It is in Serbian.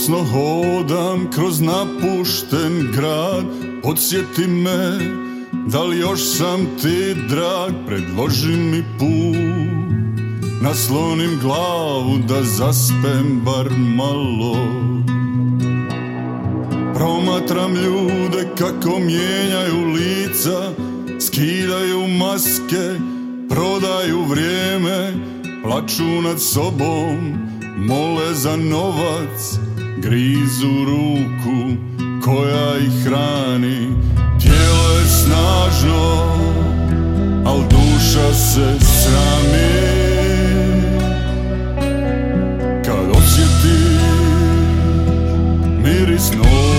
Žalosno hodam kroz napušten grad, podsjeti me, da li još sam ti drag, predloži mi put, naslonim glavu da zaspem bar malo. Promatram ljude kako mijenjaju lica, skidaju maske, prodaju vrijeme, plaču nad sobom, mole za novac, grizu ruku koja ih hrani. Tijelo je snažno, al duša se srami. Kad osjetiš miris noći,